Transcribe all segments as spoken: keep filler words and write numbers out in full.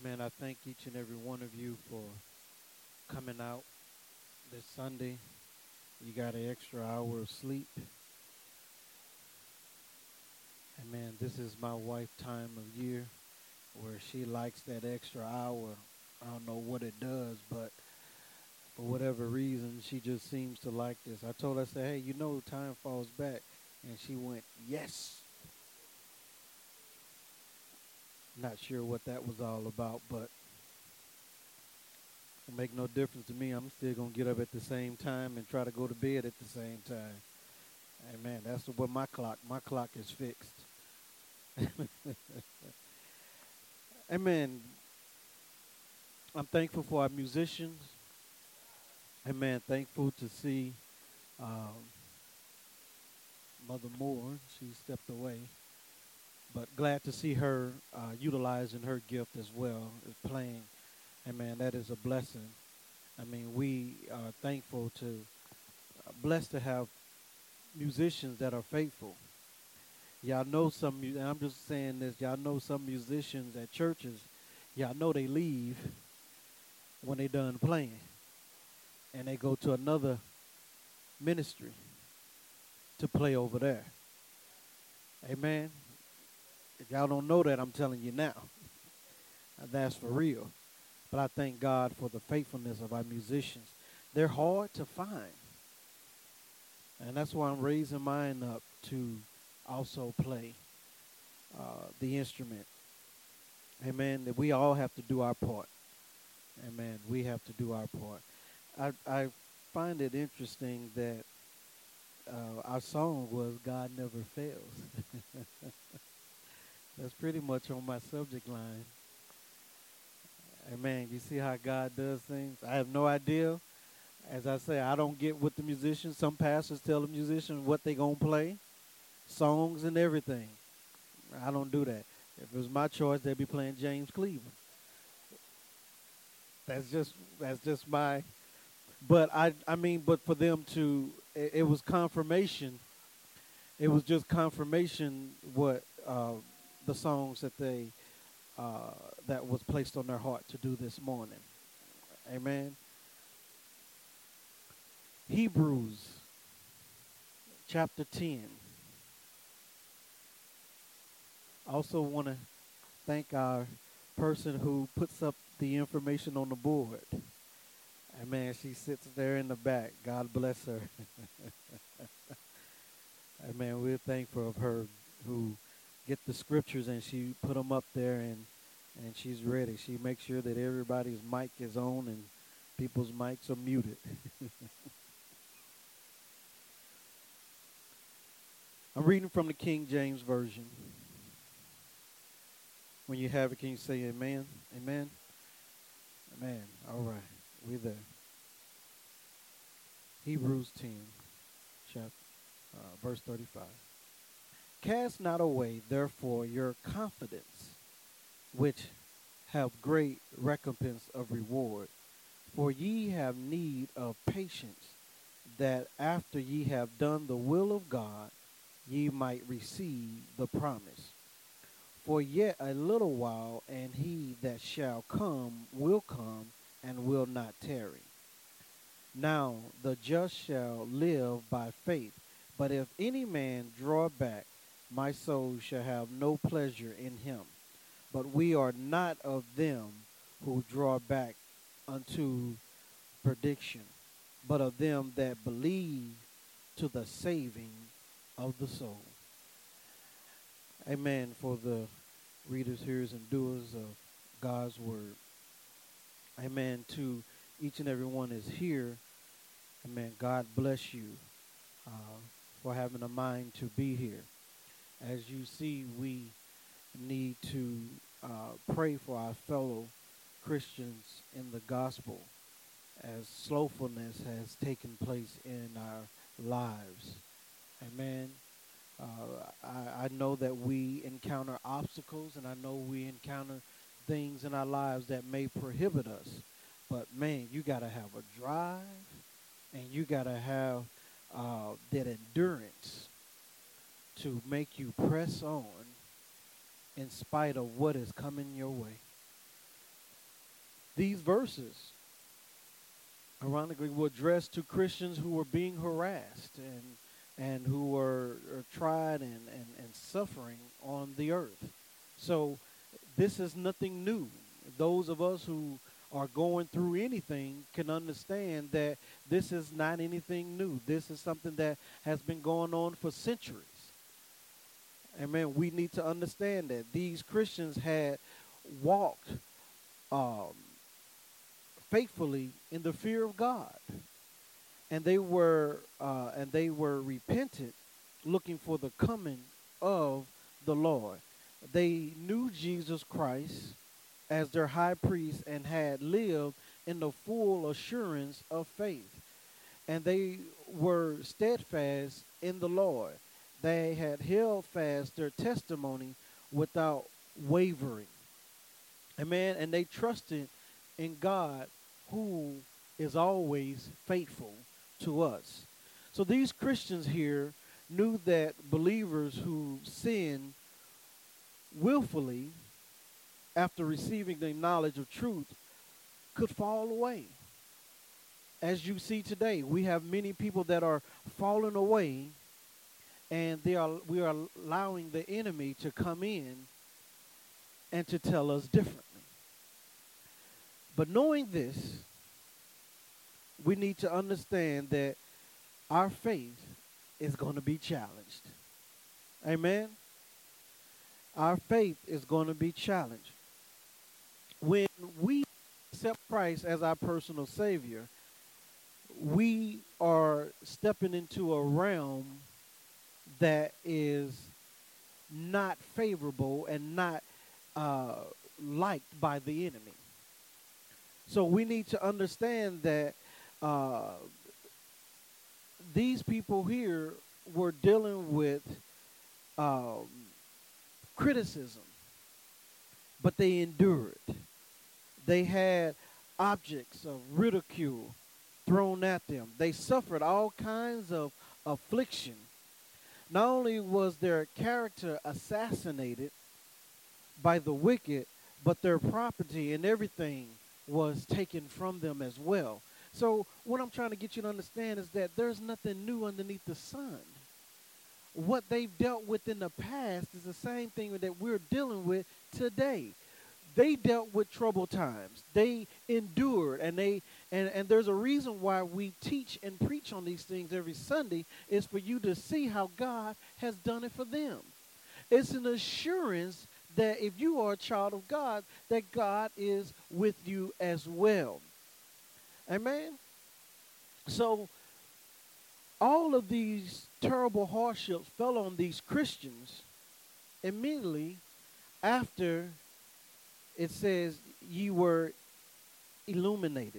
Amen. I thank each and every one of you for coming out this Sunday. You got an extra hour of sleep. Amen. This is my wife time of year where she likes that extra hour. I don't know what it does, but for whatever reason, she just seems to like this. I told her, I said, hey, you know, time falls back. And she went, yes. Not sure what that was all about, but it make no difference to me. I'm still going to get up at the same time and try to go to bed at the same time. Amen. That's what my clock, my clock is fixed. Amen. I'm thankful for our musicians. Amen. Thankful to see um, Mother Moore. She stepped away. But glad to see her uh, utilizing her gift as well as playing. Amen. That is a blessing. I mean, we are thankful to, uh, blessed to have musicians that are faithful. Y'all know some, mu- and I'm just saying this, y'all know some musicians at churches, y'all know they leave when they done playing and they go to another ministry to play over there. Amen. If y'all don't know that, I'm telling you now. That's for real. But I thank God for the faithfulness of our musicians. They're hard to find. And that's why I'm raising mine up to also play uh, the instrument. Amen. That we all have to do our part. Amen. We have to do our part. I, I find it interesting that uh, our song was God Never Fails. That's pretty much on my subject line. Amen. You see how God does things? I have no idea. As I say, I don't get with the musicians. Some pastors tell the musicians what they going to play, songs and everything. I don't do that. If it was my choice, they'd be playing James Cleveland. That's just that's just my. But I I mean, but for them to, it, it was confirmation. It was just confirmation what uh, the songs that they uh, that was placed on their heart to do this morning. Amen. Hebrews chapter ten. I also want to thank our person who puts up the information on the board. Amen. She sits there in the back. God bless her. Amen. We're thankful of her who get the scriptures and she put them up there and and she's ready. She makes sure that everybody's mic is on and people's mics are muted. I'm reading from the King James Version. When you have it, can you say amen? Amen? Amen. All right. We're there. Hebrews ten, chapter, uh, verse thirty-five. Cast not away, therefore, your confidence, which have great recompense of reward. For ye have need of patience, that after ye have done the will of God, ye might receive the promise. For yet a little while, and he that shall come will come and will not tarry. Now the just shall live by faith. But if any man draw back, my soul shall have no pleasure in him. But we are not of them who draw back unto perdition, but of them that believe to the saving of the soul. Amen. For the readers, hearers, and doers of God's word. Amen. To each and every one is here. Amen. God bless you uh, for having a mind to be here. As you see, we need to uh, pray for our fellow Christians in the gospel as slowfulness has taken place in our lives. Amen. Uh, I, I know that we encounter obstacles and I know we encounter things in our lives that may prohibit us. But man, you got to have a drive and you got to have uh, that endurance to make you press on in spite of what is coming your way. These verses, ironically, were addressed to Christians who were being harassed and and who were, are tried and, and, and suffering on the earth. So this is nothing new. Those of us who are going through anything can understand that this is not anything new. This is something that has been going on for centuries. Amen. We need to understand that these Christians had walked um, faithfully in the fear of God, and they were uh, and they were repentant, looking for the coming of the Lord. They knew Jesus Christ as their high priest and had lived in the full assurance of faith. And they were steadfast in the Lord. They had held fast their testimony without wavering. Amen. And they trusted in God, who is always faithful to us. So these Christians here knew that believers who sin willfully after receiving the knowledge of truth could fall away. As you see today, we have many people that are falling away, and they are we are allowing the enemy to come in and to tell us differently. But knowing this, we need to understand that our faith is going to be challenged. Amen? Our faith is going to be challenged. When we accept Christ as our personal Savior, we are stepping into a realm that is not favorable and not uh, liked by the enemy. So we need to understand that uh, these people here were dealing with um, criticism, but they endured. They had objects of ridicule thrown at them. They suffered all kinds of affliction. Not only was their character assassinated by the wicked, but their property and everything was taken from them as well. So what I'm trying to get you to understand is that there's nothing new underneath the sun. What they've dealt with in the past is the same thing that we're dealing with today. They dealt with troubled times. They endured, and they and, and there's a reason why we teach and preach on these things every Sunday, is for you to see how God has done it for them. It's an assurance that if you are a child of God, that God is with you as well. Amen? So all of these terrible hardships fell on these Christians immediately after it says ye were illuminated.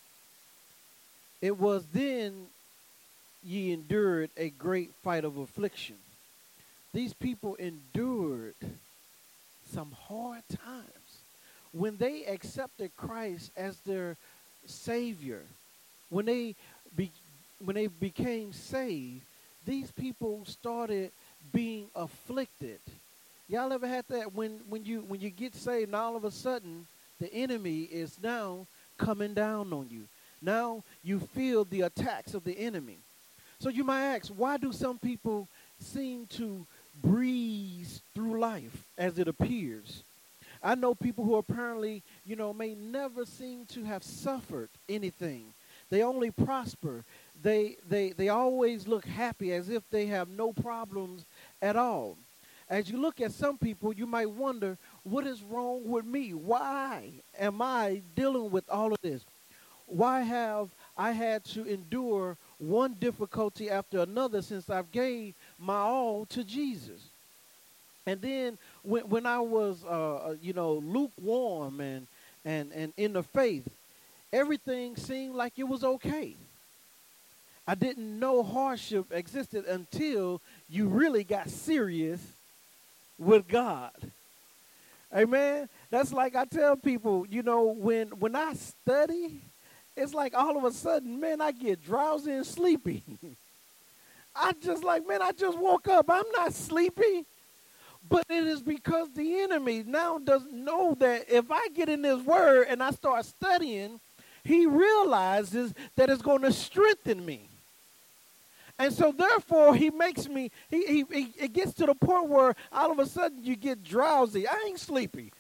It was then ye endured a great fight of affliction. These people endured some hard times. When they accepted Christ as their Savior, when they be, when they became saved, these people started being afflicted. Y'all ever had that when, when you when you get saved and all of a sudden the enemy is now coming down on you? Now you feel the attacks of the enemy. So you might ask, why do some people seem to breeze through life as it appears? I know people who apparently, you know, may never seem to have suffered anything. They only prosper. They they they always look happy as if they have no problems at all. As you look at some people, you might wonder, what is wrong with me? Why am I dealing with all of this? Why have I had to endure one difficulty after another since I've gave my all to Jesus? And then when, when I was, uh, you know, lukewarm and, and, and in the faith, everything seemed like it was okay. I didn't know hardship existed until you really got serious with God. Amen. That's like I tell people, you know, when when I study, it's like all of a sudden, man, I get drowsy and sleepy. I just like, man, I just woke up. I'm not sleepy. But it is because the enemy now doesn't know that if I get in this word and I start studying, he realizes that it's going to strengthen me. And so therefore he makes me, he, he, he it gets to the point where all of a sudden you get drowsy. I ain't sleepy.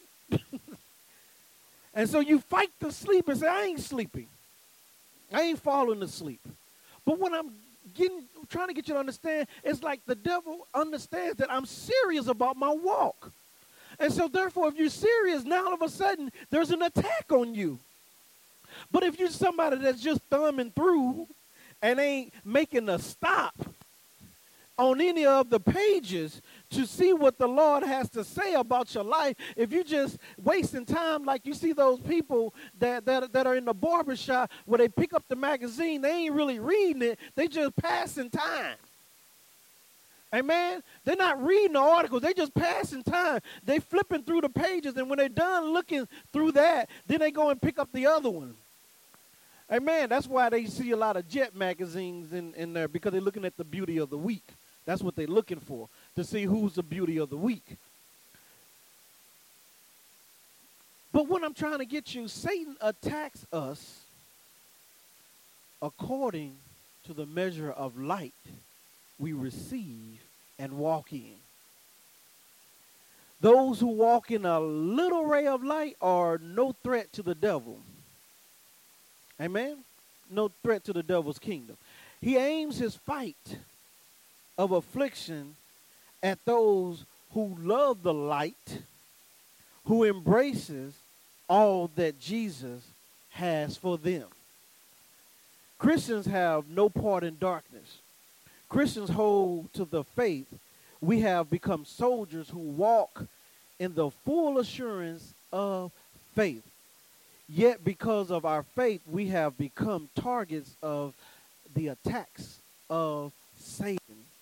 And so you fight the sleep and say, I ain't sleepy. I ain't falling asleep. But when I'm getting, trying to get you to understand, it's like the devil understands that I'm serious about my walk. And so therefore, if you're serious, now all of a sudden, there's an attack on you. But if you're somebody that's just thumbing through and ain't making a stop on any of the pages to see what the Lord has to say about your life, if you're just wasting time like you see those people that, that, that are in the barbershop where they pick up the magazine, they ain't really reading it, they just passing time. Amen? They're not reading the articles, they just passing time. They flipping through the pages, and when they're done looking through that, then they go and pick up the other one. Amen? That's why they see a lot of Jet magazines in, in there, because they're looking at the beauty of the week. That's what they're looking for, to see who's the beauty of the week. But what I'm trying to get you, Satan attacks us according to the measure of light we receive and walk in. Those who walk in a little ray of light are no threat to the devil. Amen? No threat to the devil's kingdom. He aims his fight of affliction at those who love the light, who embraces all that Jesus has for them. Christians have no part in darkness. Christians hold to the faith. We have become soldiers who walk in the full assurance of faith. Yet because of our faith, we have become targets of the attacks of Satan.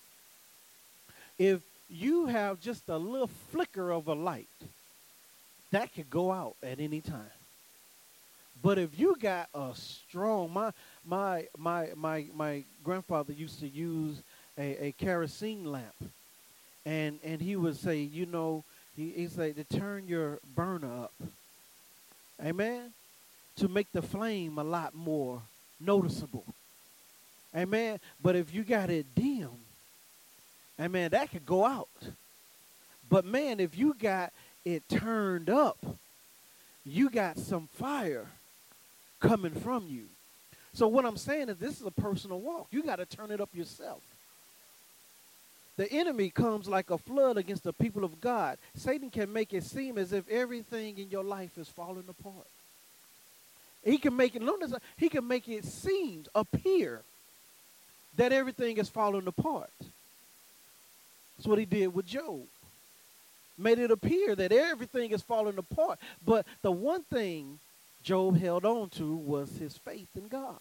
If you have just a little flicker of a light, that could go out at any time. But if you got a strong, my my my my my grandfather used to use a, a kerosene lamp, and and he would say, you know, he he say to turn your burner up, amen, to make the flame a lot more noticeable, amen. But if you got it dim, amen, that could go out. But man, if you got it turned up, you got some fire coming from you. So what I'm saying is this is a personal walk. You got to turn it up yourself. The enemy comes like a flood against the people of God. Satan can make it seem as if everything in your life is falling apart. He can make it, notice, he can make it seem, appear that everything is falling apart. That's what he did with Job. Made it appear that everything is falling apart. But the one thing Job held on to was his faith in God.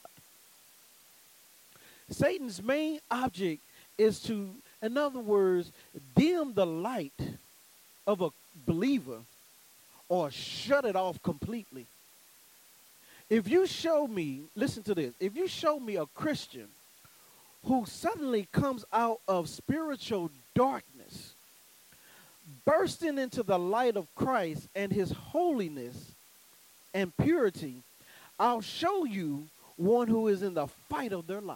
Satan's main object is to, in other words, dim the light of a believer or shut it off completely. If you show me, listen to this, if you show me a Christian who suddenly comes out of spiritual darkness, bursting into the light of Christ and his holiness and purity, I'll show you one who is in the fight of their life.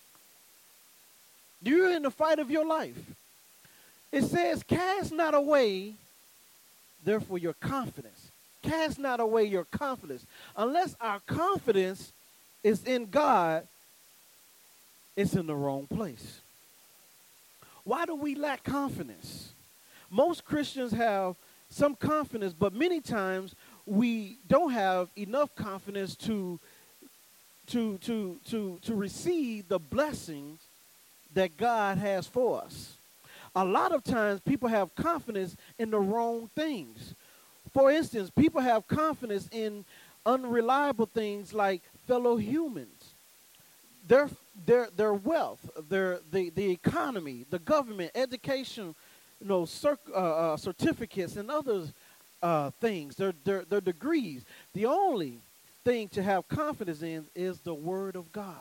You're in the fight of your life. It says, cast not away, therefore, your confidence. Cast not away your confidence. Unless our confidence is in God, it's in the wrong place. Why do we lack confidence? Most Christians have some confidence, but many times we don't have enough confidence to, to, to, to, to receive the blessings that God has for us. A lot of times people have confidence in the wrong things. For instance, people have confidence in unreliable things like fellow humans, their, their, their wealth, their, the, the economy, the government, education, you know, cert, uh, uh, certificates and other uh, things, their, their, their degrees. The only thing to have confidence in is the Word of God.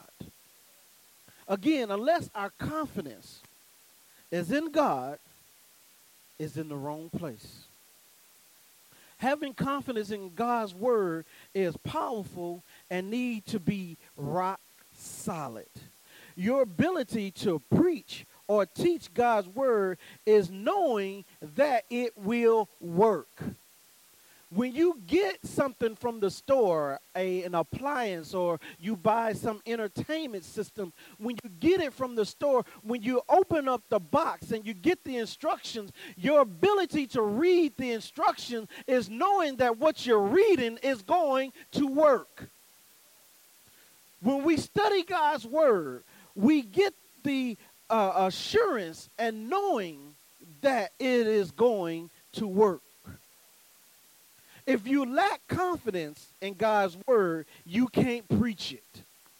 Again, unless our confidence is in God, is in the wrong place. Having confidence in God's word is powerful and need to be rock solid. Your ability to preach or teach God's word is knowing that it will work. When you get something from the store, a, an appliance, or you buy some entertainment system, when you get it from the store, when you open up the box and you get the instructions, your ability to read the instructions is knowing that what you're reading is going to work. When we study God's word, we get the uh, assurance and knowing that it is going to work. If you lack confidence in God's word, you can't preach it.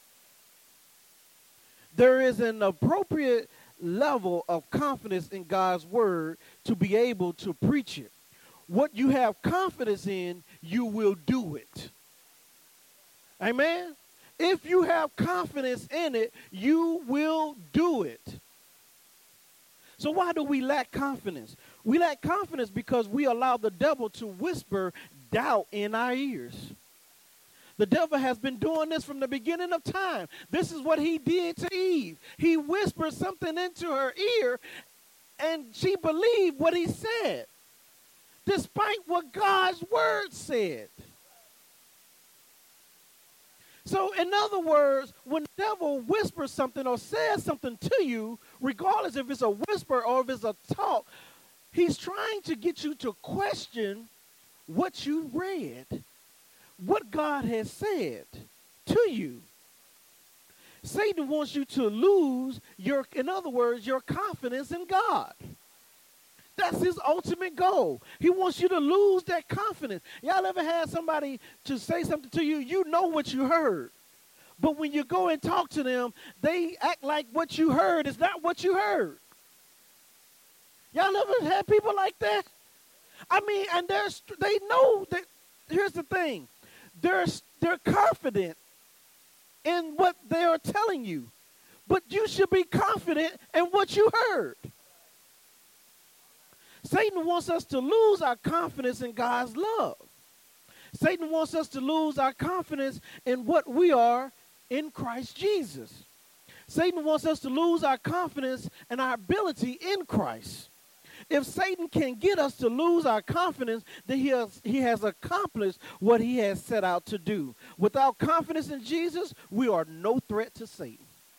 There is an appropriate level of confidence in God's word to be able to preach it. What you have confidence in, you will do it. Amen? If you have confidence in it, you will do it. So why do we lack confidence? We lack confidence because we allow the devil to whisper doubt in our ears. The devil has been doing this from the beginning of time. This is what he did to Eve. He whispered something into her ear, and she believed what he said, despite what God's word said. So, in other words, when the devil whispers something or says something to you, regardless if it's a whisper or if it's a talk, he's trying to get you to question what you read, what God has said to you. Satan wants you to lose your, in other words, your confidence in God. That's his ultimate goal. He wants you to lose that confidence. Y'all ever had somebody to say something to you, you know what you heard. But when you go and talk to them, they act like what you heard is not what you heard. Y'all ever had people like that? I mean, and they're, they know that, here's the thing. They're, they're confident in what they are telling you. But you should be confident in what you heard. Satan wants us to lose our confidence in God's love. Satan wants us to lose our confidence in what we are in Christ Jesus. Satan wants us to lose our confidence and our ability in Christ. If Satan can get us to lose our confidence, then he has, he has accomplished what he has set out to do. Without confidence in Jesus, we are no threat to Satan.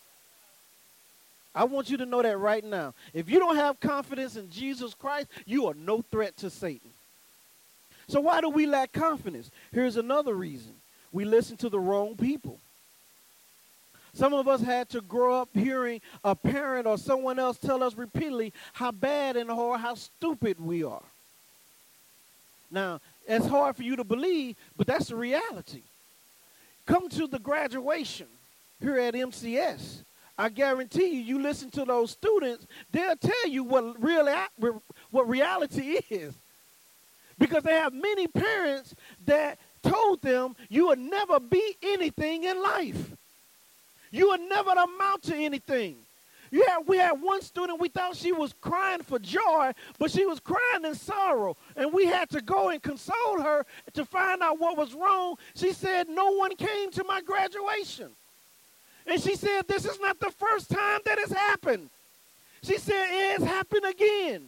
I want you to know that right now. If you don't have confidence in Jesus Christ, you are no threat to Satan. So why do we lack confidence? Here's another reason. We listen to the wrong people. Some of us had to grow up hearing a parent or someone else tell us repeatedly how bad and or how stupid we are. Now, it's hard for you to believe, but that's the reality. Come to the graduation here at M C S. I guarantee you, you listen to those students, they'll tell you what really what reality is. Because they have many parents that told them you will never be anything in life. You will never amount to anything. You had, we had one student, we thought she was crying for joy, but she was crying in sorrow. And we had to go and console her to find out what was wrong. She said, no one came to my graduation. And she said, this is not the first time that it's happened. She said, it has happened again.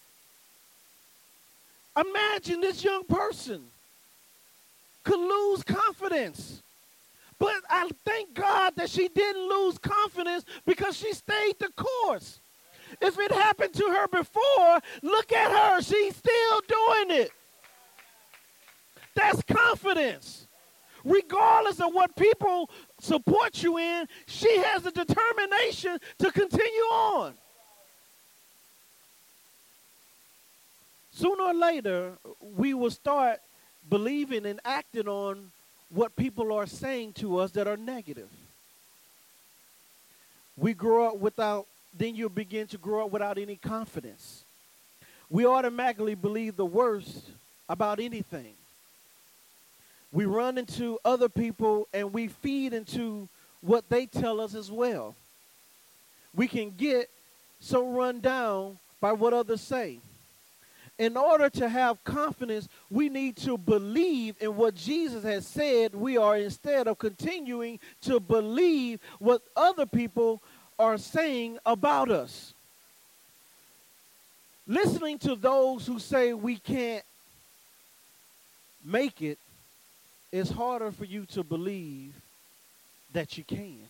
Imagine this young person could lose confidence. But I thank God that she didn't lose confidence because she stayed the course. If it happened to her before, look at her. She's still doing it. That's confidence. Regardless of what people support you in, she has the determination to continue on. Sooner or later, we will start believing and acting on what people are saying to us that are negative. We grow up without, then you begin to grow up without any confidence. We automatically believe the worst about anything. We run into other people and we feed into what they tell us as well. We can get so run down by what others say. In order to have confidence, we need to believe in what Jesus has said we are, instead of continuing to believe what other people are saying about us. Listening to those who say we can't make it is harder for you to believe that you can.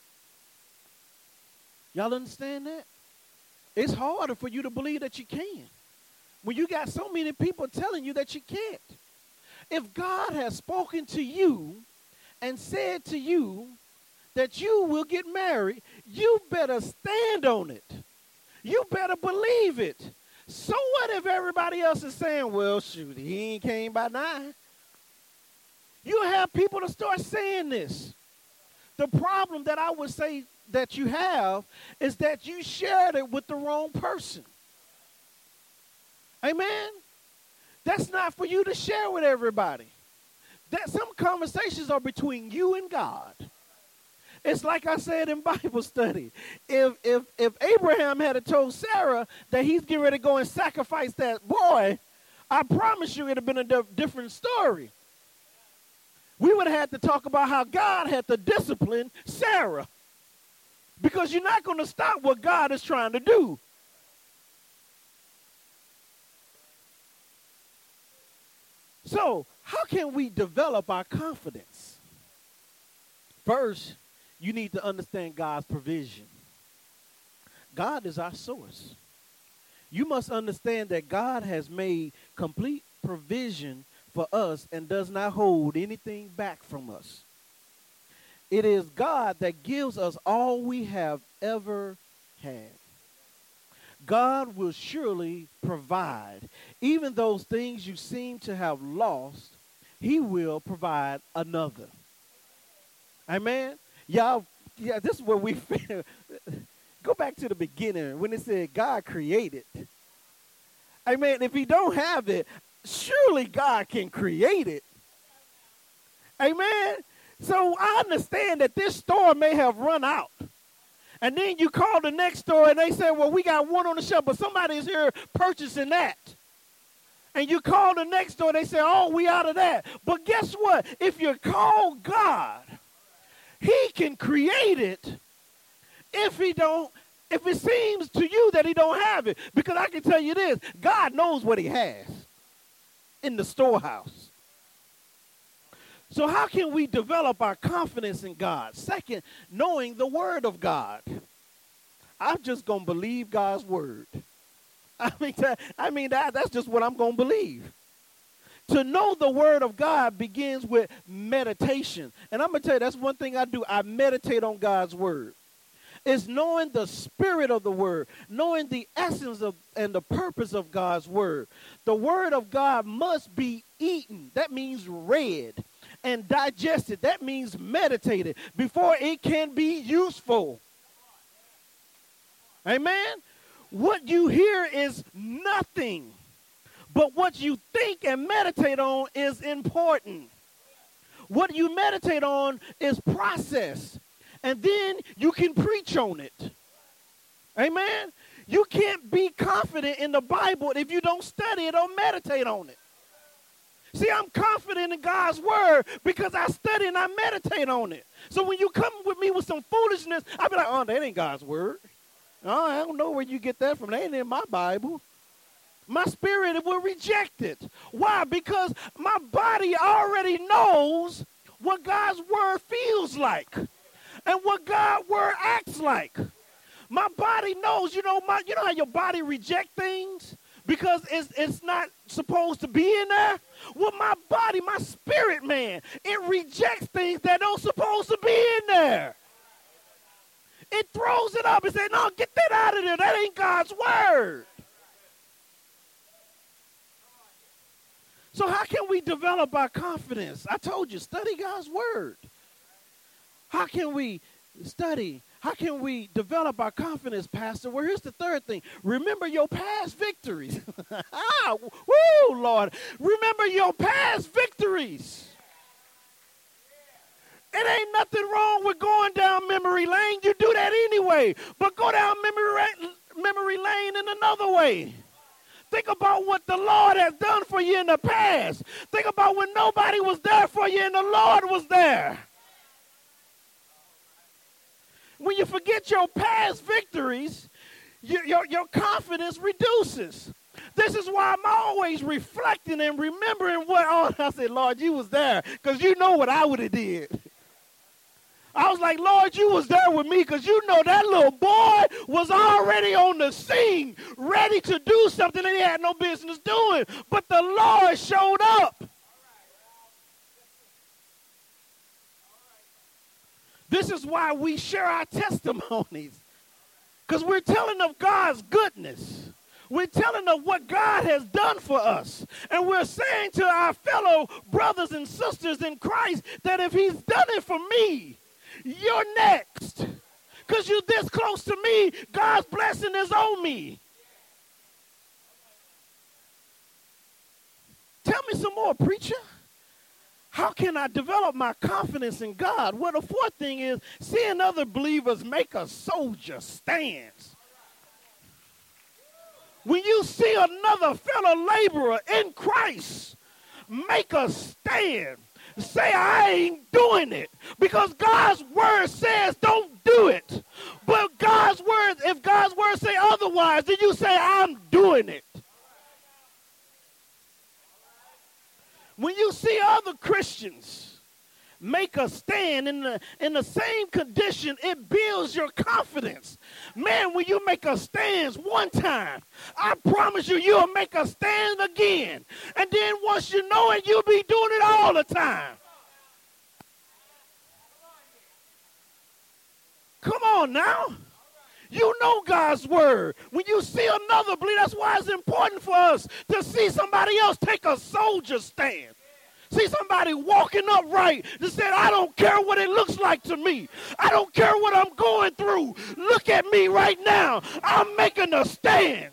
Y'all understand that? It's harder for you to believe that you can when you got so many people telling you that you can't. If God has spoken to you and said to you that you will get married, you better stand on it. You better believe it. So what if everybody else is saying, well, shoot, he ain't came by nine? You have people to start saying this. The problem that I would say that you have is that you shared it with the wrong person. Amen? That's not for you to share with everybody. That some conversations are between you and God. It's like I said in Bible study. If if if Abraham had told Sarah that he's getting ready to go and sacrifice that boy, I promise you it would have been a di- different story. We would have had to talk about how God had to discipline Sarah. Because you're not going to stop what God is trying to do. So, how can we develop our confidence? First, you need to understand God's provision. God is our source. You must understand that God has made complete provision for us and does not hold anything back from us. It is God that gives us all we have ever had. God will surely provide. Even those things you seem to have lost, he will provide another. Amen? Y'all, yeah, this is where we feel. Go back to the beginning when it said God created. Amen. If he don't have it, surely God can create it. Amen. So I understand that this store may have run out. And then you call the next store and they say, well, we got one on the shelf, but somebody's here purchasing that. And you call the next store, they say, oh, we out of that. But guess what? If you call God, he can create it if he don't, if it seems to you that he don't have it. Because I can tell you this, God knows what he has in the storehouse. So how can we develop our confidence in God? Second, knowing the word of God. I'm just going to believe God's word. I mean, I mean that, that's just what I'm going to believe. To know the word of God begins with meditation. And I'm going to tell you, that's one thing I do. I meditate on God's word. It's knowing the spirit of the word, knowing the essence of and the purpose of God's word. The word of God must be eaten. That means read. And digested. That means meditated before it can be useful. Amen? What you hear is nothing. But what you think and meditate on is important. What you meditate on is process. And then you can preach on it. Amen? You can't be confident in the Bible if you don't study it or meditate on it. See, I'm confident in God's word because I study and I meditate on it. So when you come with me with some foolishness, I'll be like, oh, that ain't God's word. Oh, I don't know where you get that from. That ain't in my Bible. My spirit will reject it. Why? Because my body already knows what God's word feels like and what God's word acts like. My body knows, you know, my, you know how your body rejects things? Because it's, it's not supposed to be in there. Well, my body, my spirit, man, it rejects things that don't supposed to be in there. It throws it up and says, no, get that out of there. That ain't God's word. So how can we develop our confidence? I told you, study God's word. How can we study? How can we develop our confidence, Pastor? Well, here's the third thing. Remember your past victories. ah, woo, Lord. Remember your past victories. It ain't nothing wrong with going down memory lane. You do that anyway. But go down memory, memory lane in another way. Think about what the Lord has done for you in the past. Think about when nobody was there for you and the Lord was there. When you forget your past victories, you, your, your confidence reduces. This is why I'm always reflecting and remembering what, oh, I said, Lord, you was there because you know what I would have did. I was like, Lord, you was there with me because you know that little boy was already on the scene, ready to do something that he had no business doing. But the Lord showed up. This is why we share our testimonies, because we're telling of God's goodness. We're telling of what God has done for us. And we're saying to our fellow brothers and sisters in Christ that if he's done it for me, you're next. Because you're this close to me, God's blessing is on me. Tell me some more, preacher. How can I develop my confidence in God? Well, the fourth thing is seeing other believers make a soldier stance. When you see another fellow laborer in Christ make a stand, say, I ain't doing it. Because God's word says don't do it. But God's word, if God's word say otherwise, then you say, I'm doing it. When you see other Christians make a stand in the, in the same condition, it builds your confidence. Man, when you make a stand one time, I promise you, you'll make a stand again. And then once you know it, you'll be doing it all the time. Come on now. You know God's word. When you see another bleed, that's why it's important for us to see somebody else take a soldier stand. See somebody walking upright that said, I don't care what it looks like to me. I don't care what I'm going through. Look at me right now. I'm making a stand.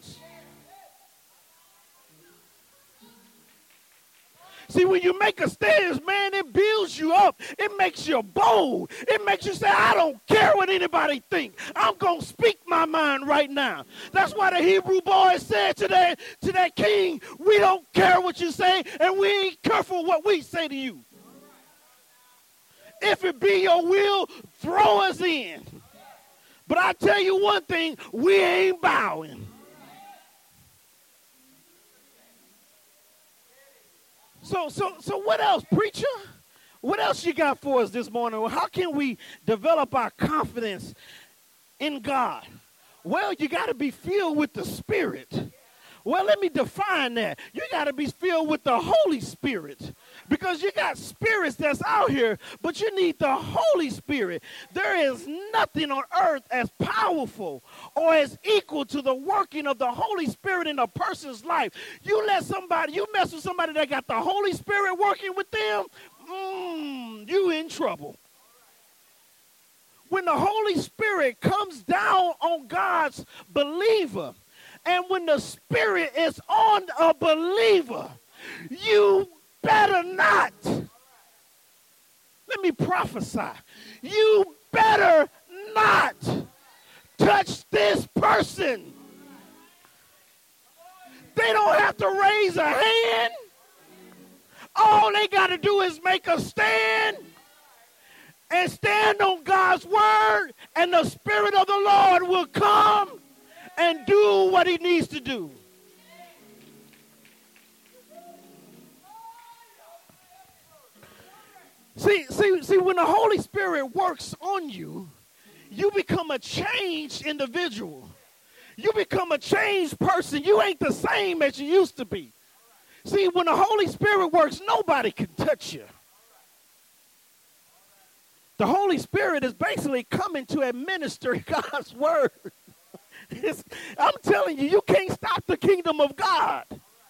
See, when you make a stand, man, it builds you up. It makes you bold. It makes you say, I don't care what anybody thinks. I'm going to speak my mind right now. That's why the Hebrew boys said to that, to that king, we don't care what you say, and we ain't careful what we say to you. If it be your will, throw us in. But I tell you one thing, we ain't bowing. So, so, so what else, preacher? What else you got for us this morning? How can we develop our confidence in God? Well, you got to be filled with the Spirit. Well, let me define that. You got to be filled with the Holy Spirit, because you got spirits that's out here, but you need the Holy Spirit. There is nothing on earth as powerful or as equal to the working of the Holy Spirit in a person's life. You let somebody, you mess with somebody that got the Holy Spirit working with them, mm, you in trouble. When the Holy Spirit comes down on God's believer, and when the Spirit is on a believer, you better not. Let me prophesy. You better not touch this person. They don't have to raise a hand. All they got to do is make a stand and stand on God's word, and the Spirit of the Lord will come and do what he needs to do. See, see, see, when the Holy Spirit works on you, you become a changed individual. You become a changed person. You ain't the same as you used to be. See, when the Holy Spirit works, nobody can touch you. The Holy Spirit is basically coming to administer God's word. It's, I'm telling you, you can't stop the kingdom of God.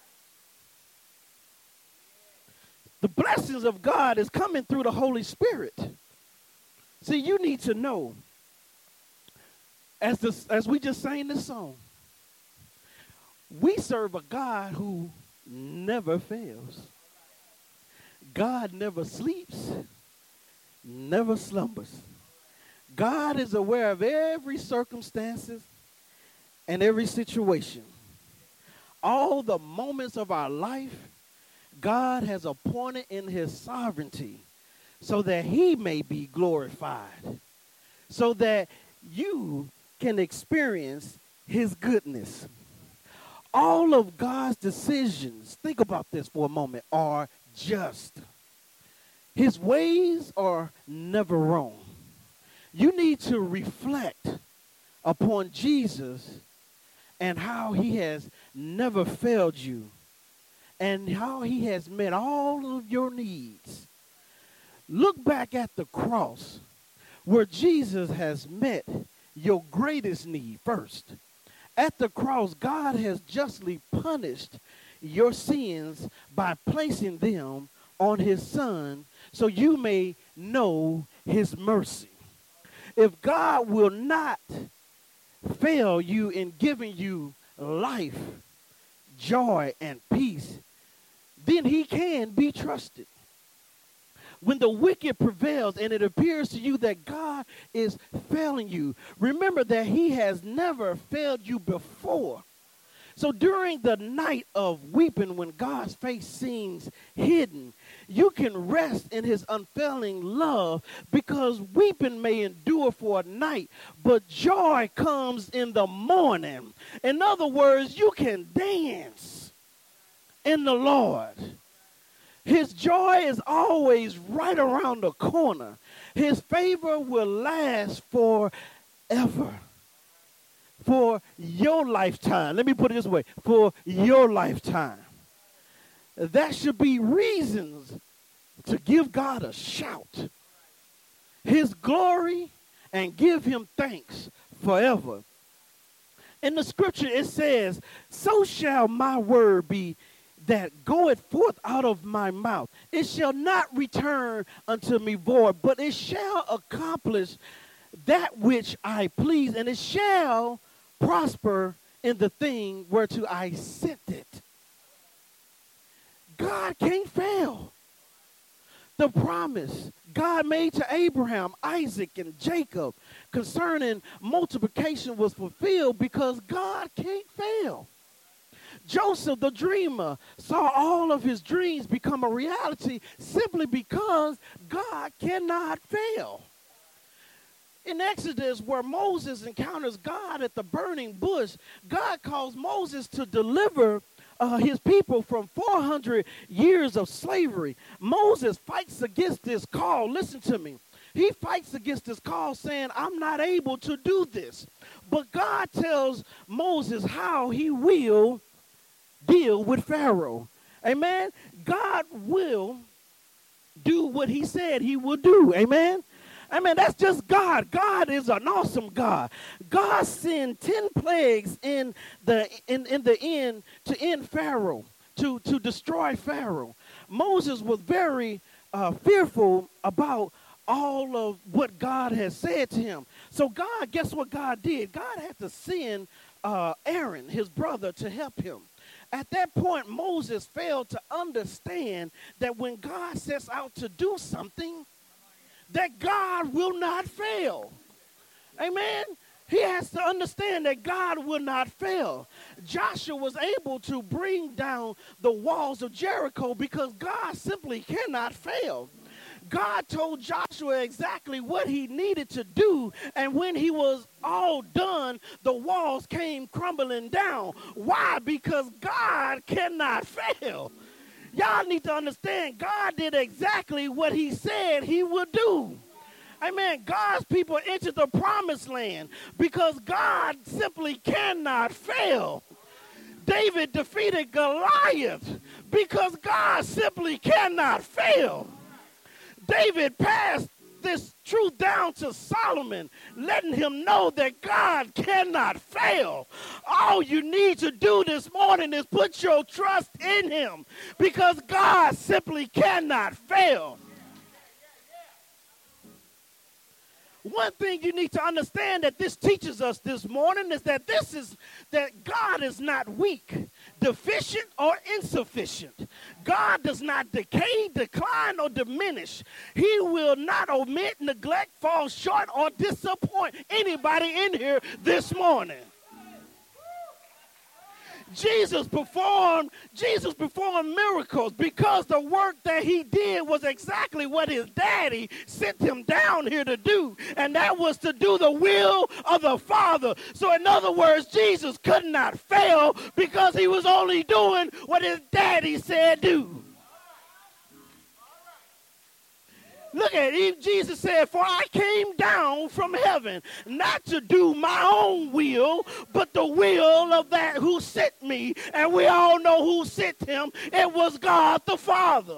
The blessings of God is coming through the Holy Spirit. See, you need to know, as, this, as we just sang this song, we serve a God who never fails. God never sleeps, never slumbers. God is aware of every circumstances and every situation. all the moments of our life, God has appointed in his sovereignty so that he may be glorified, so that you can experience his goodness. All of God's decisions, think about this for a moment, are just. His ways are never wrong. You need to reflect upon Jesus and how he has never failed you and how he has met all of your needs. Look back at the cross where Jesus has met your greatest need first. At the cross, God has justly punished your sins by placing them on his son so you may know his mercy. If God will not fail you in giving you life, joy, and peace, then he can be trusted. When the wicked prevails and it appears to you that God is failing you, remember that he has never failed you before. So during the night of weeping, when God's face seems hidden, you can rest in his unfailing love, because weeping may endure for a night, but joy comes in the morning. In other words, you can dance in the Lord. His joy is always right around the corner. His favor will last forever. For your lifetime. Let me put it this way. For your lifetime. That should be reasons to give God a shout. His glory, and give him thanks forever. In the scripture it says, so shall my word be that goeth forth out of my mouth. It shall not return unto me void, but it shall accomplish that which I please, and it shall prosper in the thing whereto I sent it. God can't fail. The promise God made to Abraham, Isaac, and Jacob concerning multiplication was fulfilled because God can't fail. Joseph, the dreamer, saw all of his dreams become a reality simply because God cannot fail. In Exodus, where Moses encounters God at the burning bush, God calls Moses to deliver uh, his people from four hundred years of slavery. Moses fights against this call. Listen to me. He fights against this call saying, I'm not able to do this. But God tells Moses how he will deal with Pharaoh. Amen. God will do what he said he will do. Amen. Amen. That's just God. God is an awesome God. God sent ten plagues in the in, in the end to end Pharaoh, to, to destroy Pharaoh. Moses was very uh, fearful about all of what God has said to him. So God, guess what God did? God had to send uh, Aaron, his brother, to help him. At that point, Moses failed to understand that when God sets out to do something, that God will not fail. Amen? He has to understand that God will not fail. Joshua was able to bring down the walls of Jericho because God simply cannot fail. God told Joshua exactly what he needed to do, and when he was all done, the walls came crumbling down. Why? Because God cannot fail. Y'all need to understand, God did exactly what he said he would do. Amen. God's people entered the promised land because God simply cannot fail. David defeated Goliath because God simply cannot fail. David passed this truth down to Solomon, letting him know that God cannot fail. All you need to do this morning is put your trust in him, because God simply cannot fail. One thing you need to understand that this teaches us this morning is that this is that God is not weak, deficient, or insufficient. God does not decay, decline, or diminish. He will not omit, neglect, fall short, or disappoint anybody in here this morning. Jesus performed, Jesus performed miracles because the work that he did was exactly what his daddy sent him down here to do. And that was to do the will of the Father. So in other words, Jesus could not fail because he was only doing what his daddy said do. Look at it. Jesus said, for I came down from heaven not to do my own will, but the will of that who sent me. And we all know who sent him. It was God the Father.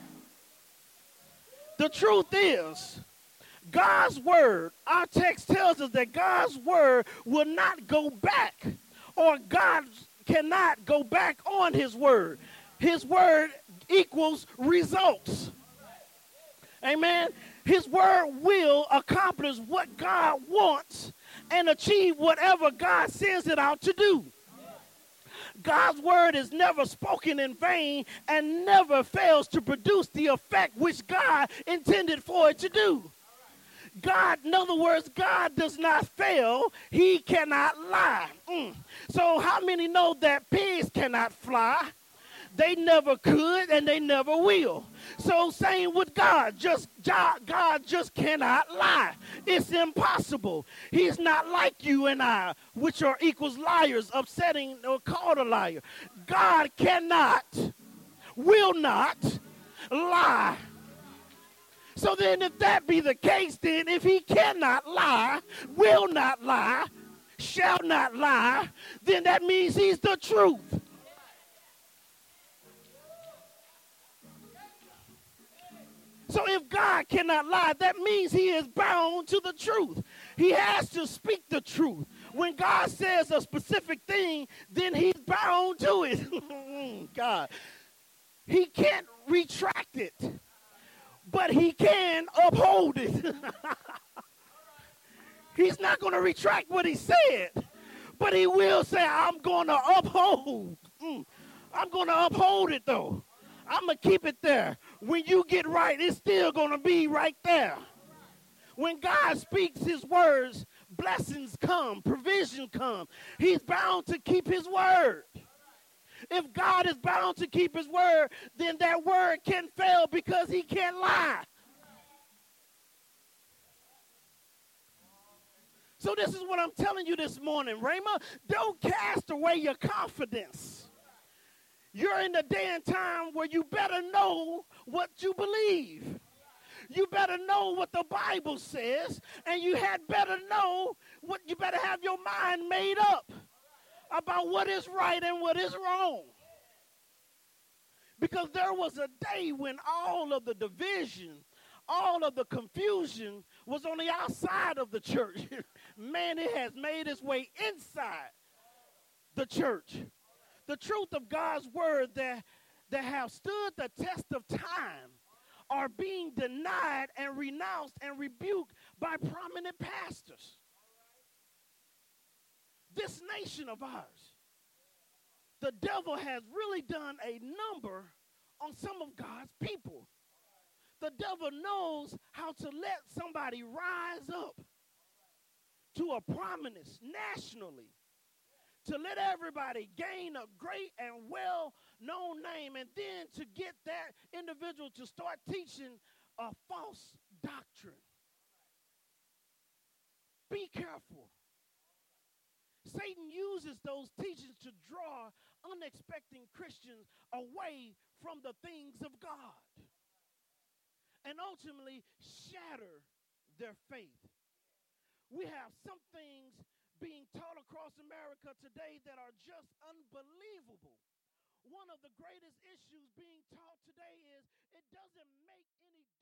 The truth is, God's word, our text tells us that God's word will not go back, or God cannot go back on his word. His word equals results. Amen. His word will accomplish what God wants and achieve whatever God sends it out to do. God's word is never spoken in vain and never fails to produce the effect which God intended for it to do. God, in other words, God does not fail. He cannot lie. Mm. So how many know that pigs cannot fly? They never could and they never will. So same with God. Just God just cannot lie. It's impossible. He's not like you and I, which are equals liars, upsetting or called a liar. God cannot, will not lie. So then if that be the case, then if he cannot lie, will not lie, shall not lie, then that means he's the truth. So if God cannot lie, that means he is bound to the truth. He has to speak the truth. When God says a specific thing, then he's bound to it. God. He can't retract it, but he can uphold it. He's not going to retract what he said, but he will say, I'm going to uphold. Mm. I'm going to uphold it, though. I'm going to keep it there. When you get right, it's still going to be right there. When God speaks his words, blessings come, provision come. He's bound to keep his word. If God is bound to keep his word, then that word can fail because he can't lie. So this is what I'm telling you this morning, Rhema. Don't cast away your confidence. You're in the day and time where you better know what you believe. You better know what the Bible says, and you had better know what you better have your mind made up about what is right and what is wrong. Because there was a day when all of the division, all of the confusion was on the outside of the church. Man, it has made its way inside the church. The truth of God's word that, that have stood the test of time are being denied and renounced and rebuked by prominent pastors. This nation of ours, the devil has really done a number on some of God's people. The devil knows how to let somebody rise up to a prominence nationally, to let everybody gain a great and well-known name, and then to get that individual to start teaching a false doctrine. Be careful. Satan uses those teachings to draw unexpected Christians away from the things of God and ultimately shatter their faith. We have some things being taught across America today that are just unbelievable. One of the greatest issues being taught today is it doesn't make any